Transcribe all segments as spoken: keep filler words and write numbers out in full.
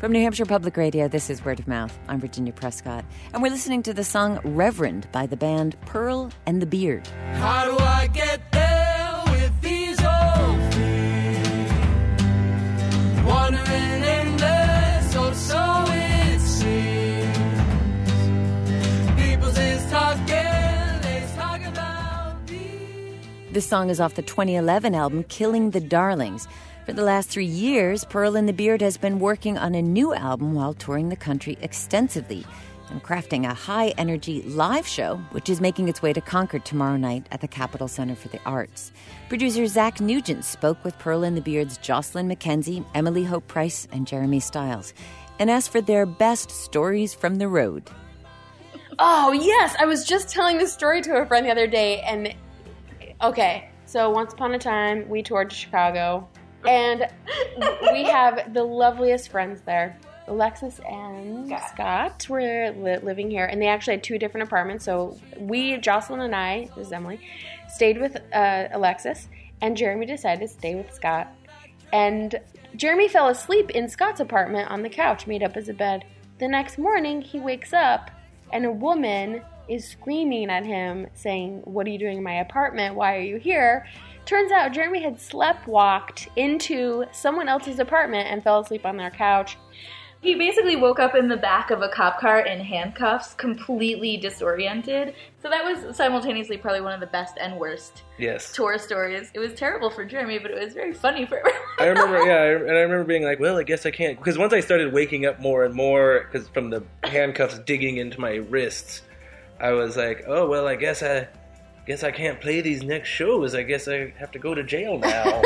From New Hampshire Public Radio, this is Word of Mouth. I'm Virginia Prescott, and we're listening to the song Reverend by the band Pearl and the Beard. How do I get there with these old feet? Wandering endless, or so it seems. People's is talking, they talk about me. This song is off the twenty eleven album Killing the Darlings. For the last three years, Pearl and the Beard has been working on a new album while touring the country extensively and crafting a high-energy live show, which is making its way to Concord tomorrow night at the Capitol Center for the Arts. Producer Zach Nugent spoke with Pearl and the Beard's Jocelyn McKenzie, Emily Hope Price, and Jeremy Stiles, and asked for their best stories from the road. Oh, yes! I was just telling this story to a friend the other day, and... Okay, so once upon a time, we toured to Chicago, and we have the loveliest friends there. Alexis and Scott, Scott were li- living here, and they actually had two different apartments. So we, Jocelyn and I, this is Emily, stayed with uh, Alexis, and Jeremy decided to stay with Scott. And Jeremy fell asleep in Scott's apartment on the couch, made up as a bed. The next morning, he wakes up, and a woman is screaming at him, saying, "What are you doing in my apartment? Why are you here?" Turns out Jeremy had sleptwalked into someone else's apartment and fell asleep on their couch. He basically woke up in the back of a cop car in handcuffs, completely disoriented. So that was simultaneously probably one of the best and worst yes. tour stories. It was terrible for Jeremy, but it was very funny for everyone. I remember, yeah, and I remember being like, well, I guess I can't. Because once I started waking up more and more, because from the handcuffs digging into my wrists, I was like, oh, well, I guess I... guess I can't play these next shows. I guess I have to go to jail now.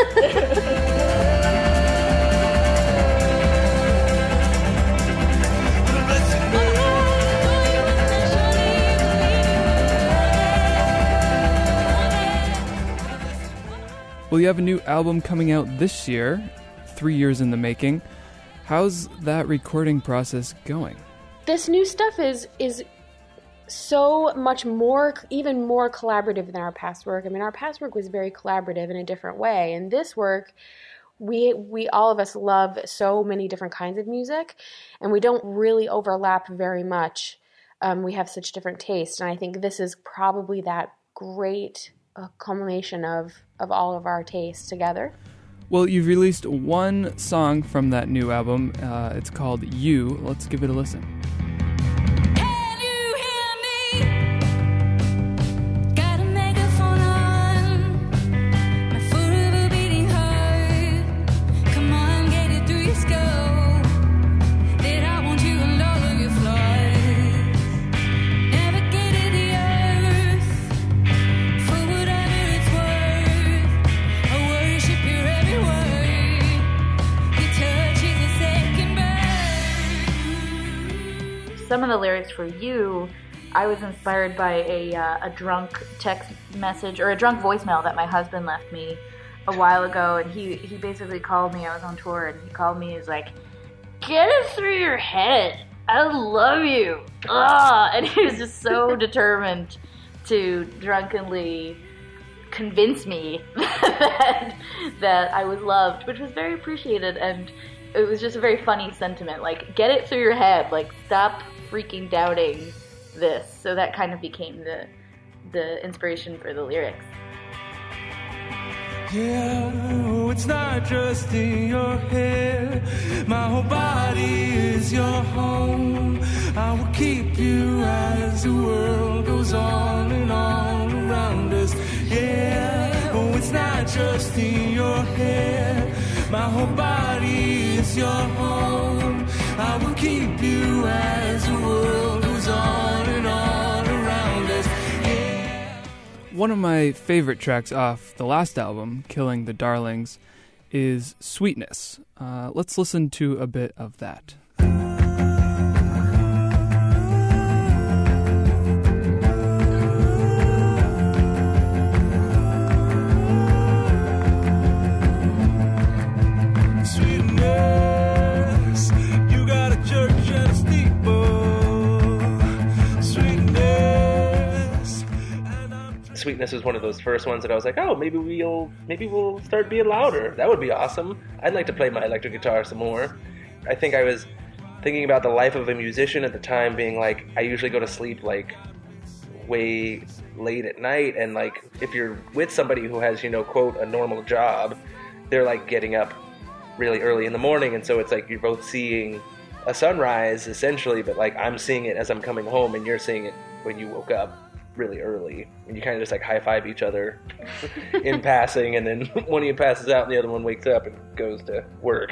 Well, you have a new album coming out this year, three years in the making. How's that recording process going? This new stuff is is... so much more, even more collaborative than our past work. I mean, our past work was very collaborative in a different way. And this work, we we all of us love so many different kinds of music, and we don't really overlap very much. Um, we have such different tastes, and I think this is probably that great uh, culmination of, of all of our tastes together. Well, you've released one song from that new album. Uh, it's called You. Let's give it a listen. Some of the lyrics for You, I was inspired by a uh, a drunk text message, or a drunk voicemail that my husband left me a while ago, and he, he basically called me. I was on tour, and he called me. He was like, "Get it through your head, I love you." Ugh! And he was just so determined to drunkenly convince me that, that I was loved, which was very appreciated, and it was just a very funny sentiment. Like, get it through your head. Like, stop freaking doubting this. So that kind of became the the inspiration for the lyrics. Yeah, oh, it's not just in your head. My whole body is your home. I will keep you as the world goes on and on around us. Yeah, oh, it's not just in your head. My whole body is your home. I will keep you as the world goes on and on around us. Yeah. One of my favorite tracks off the last album, Killing the Darlings, is Sweetness. Uh, let's listen to a bit of that. Sweetness was one of those first ones that I was like, oh, maybe we'll maybe we'll start being louder. That would be awesome. I'd like to play my electric guitar some more. I think I was thinking about the life of a musician at the time being like, I usually go to sleep like way late at night, and like if you're with somebody who has, you know, quote, a normal job, they're like getting up really early in the morning, and so it's like you're both seeing a sunrise essentially, but like I'm seeing it as I'm coming home and you're seeing it when you woke up really early, and you kind of just like high-five each other in passing, and then one of you passes out and the other one wakes up and goes to work.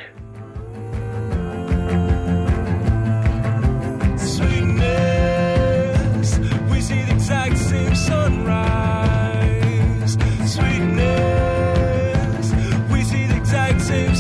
Sweetness, we see the exact same sunrise. Sweetness, we see the exact same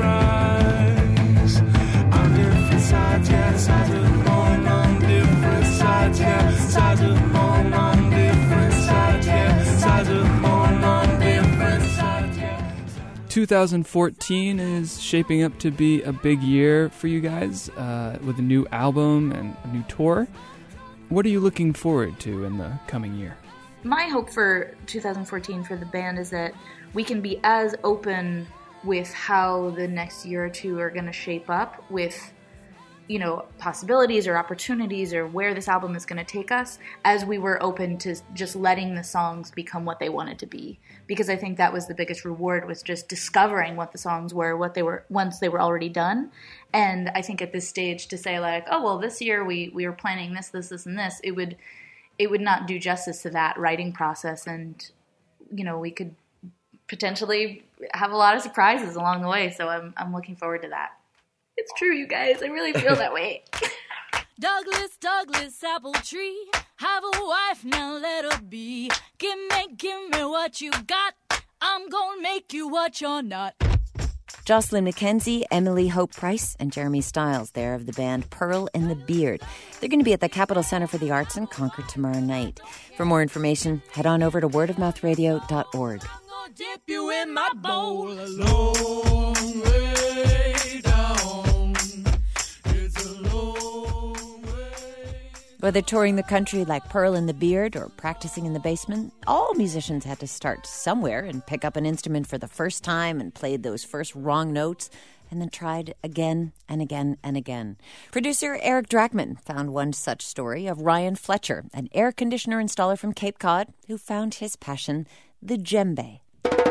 sunrise. On different sides, yeah, sides of the moon, on different sides, yeah, sides of the moon, on different sides, yeah, sides of the moon, on different sides, yeah. twenty fourteen is shaping up to be a big year for you guys uh, with a new album and a new tour. What are you looking forward to in the coming year? My hope for two thousand fourteen for the band is that we can be as open with how the next year or two are going to shape up with, you know, possibilities or opportunities or where this album is going to take us, as we were open to just letting the songs become what they wanted to be. Because I think that was the biggest reward, was just discovering what the songs were, what they were once they were already done. And I think at this stage to say like, oh, well, this year we, we were planning this, this, this, and this, it would it would not do justice to that writing process. And, you know, we could potentially have a lot of surprises along the way. So I'm I'm looking forward to that. It's true, you guys. I really feel that way. Douglas, Douglas, apple tree, have a wife, now let her be. Give me, give me what you got. I'm gonna make you what you're not. Jocelyn McKenzie, Emily Hope Price, and Jeremy Stiles there of the band Pearl and the Beard. They're going to be at the Capitol Center for the Arts in Concord tomorrow night. For more information, head on over to word of mouth radio dot org. I'm gonna dip you in my bowl. A long way down. It's a long way. Whether touring the country like Pearl and the Beard or practicing in the basement, all musicians had to start somewhere and pick up an instrument for the first time and played those first wrong notes and then tried again and again and again. Producer Eric Drachman found one such story of Ryan Fletcher, an air conditioner installer from Cape Cod who found his passion, the djembe.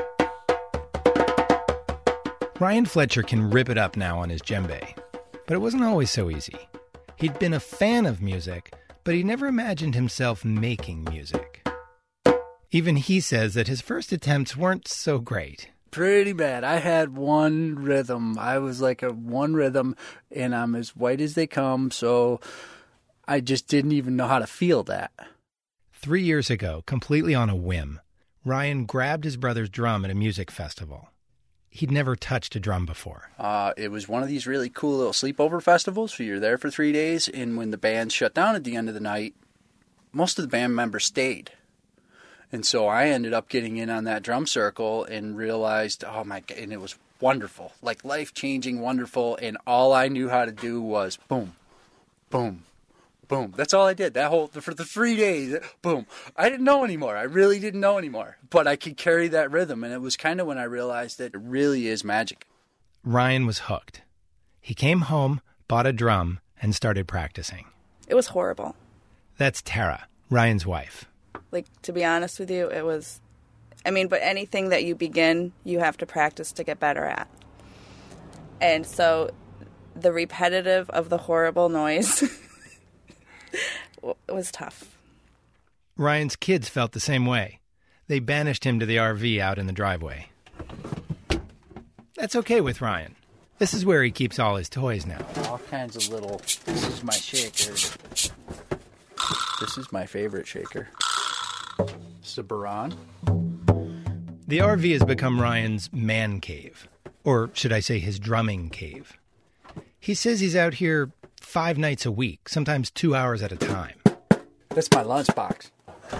Ryan Fletcher can rip it up now on his djembe, but it wasn't always so easy. He'd been a fan of music, but he never imagined himself making music. Even he says that his first attempts weren't so great. Pretty bad. I had one rhythm. I was like a one rhythm, and I'm as white as they come, so I just didn't even know how to feel that. Three years ago, completely on a whim, Ryan grabbed his brother's drum at a music festival. He'd never touched a drum before. Uh, it was one of these really cool little sleepover festivals. So you're there for three days, and when the band shut down at the end of the night, most of the band members stayed. And so I ended up getting in on that drum circle and realized, oh my God, and it was wonderful, like life-changing, wonderful, and all I knew how to do was boom, boom, boom. That's all I did, that whole, for the three days, boom. I didn't know anymore. I really didn't know anymore, but I could carry that rhythm, and it was kind of when I realized that it really is magic. Ryan was hooked. He came home, bought a drum, and started practicing. It was horrible. That's Tara, Ryan's wife. Like, to be honest with you, it was, I mean, but anything that you begin, you have to practice to get better at. And so the repetitive of the horrible noise was tough. Ryan's kids felt the same way. They banished him to the R V out in the driveway. That's okay with Ryan. This is where he keeps all his toys now. All kinds of little, this is my shaker. This is my favorite shaker. This is a Baran. The R V has become Ryan's man cave, or should I say his drumming cave. He says he's out here five nights a week, sometimes two hours at a time. That's my lunchbox.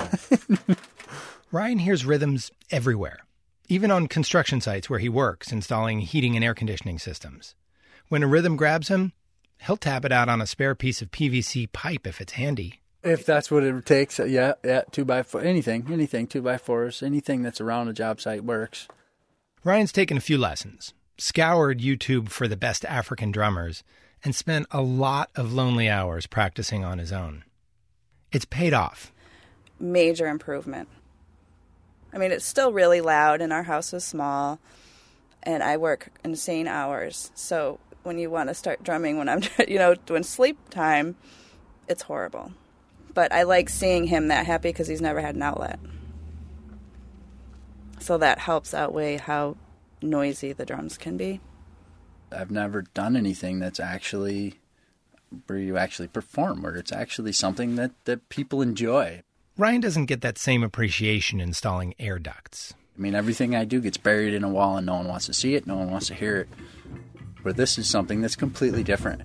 Ryan hears rhythms everywhere, even on construction sites where he works, installing heating and air conditioning systems. When a rhythm grabs him, he'll tap it out on a spare piece of P V C pipe if it's handy. If that's what it takes, yeah, yeah, two by four, anything, anything, two by fours, anything that's around a job site works. Ryan's taken a few lessons, scoured YouTube for the best African drummers, and spent a lot of lonely hours practicing on his own. It's paid off. Major improvement. I mean, it's still really loud, and our house is small, and I work insane hours. So when you want to start drumming when I'm, you know, doing sleep time, it's horrible. But I like seeing him that happy because he's never had an outlet. So that helps outweigh how noisy the drums can be. I've never done anything that's actually where you actually perform, where it's actually something that, that people enjoy. Ryan doesn't get that same appreciation installing air ducts. I mean, everything I do gets buried in a wall and no one wants to see it, no one wants to hear it. Where this is something that's completely different.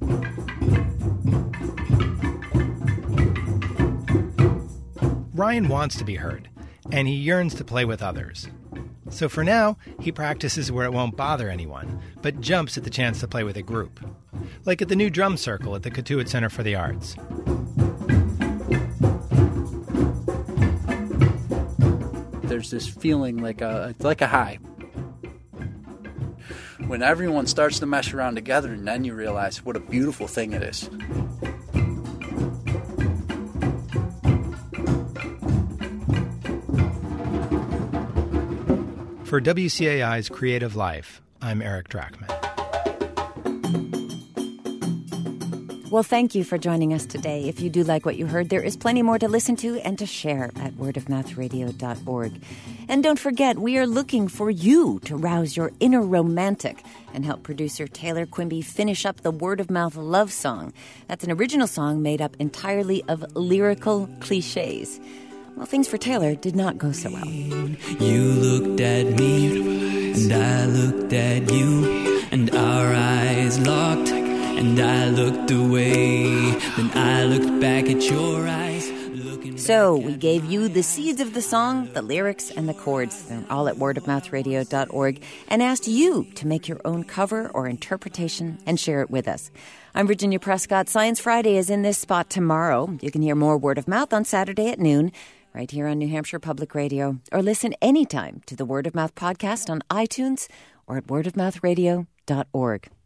Ryan wants to be heard, and he yearns to play with others. So for now, he practices where it won't bother anyone, but jumps at the chance to play with a group. Like at the new drum circle at the Cotuit Center for the Arts. There's this feeling like a like a high. When everyone starts to mesh around together, and then you realize what a beautiful thing it is. For W C A I's Creative Life, I'm Eric Drachman. Well, thank you for joining us today. If you do like what you heard, there is plenty more to listen to and to share at word of mouth radio dot org. And don't forget, we are looking for you to rouse your inner romantic and help producer Taylor Quimby finish up the Word of Mouth love song. That's an original song made up entirely of lyrical cliches. Well, things for Taylor did not go so well. You looked at me, and I looked at you, and our eyes locked, and I looked away. Then I looked back at your eyes. So we gave you the seeds of the song, the lyrics, and the chords. They're all at word of mouth radio dot org, and asked you to make your own cover or interpretation and share it with us. I'm Virginia Prescott. Science Friday is in this spot tomorrow. You can hear more Word of Mouth on Saturday at noon, right here on New Hampshire Public Radio, or listen anytime to the Word of Mouth podcast on iTunes or at word of mouth radio dot org.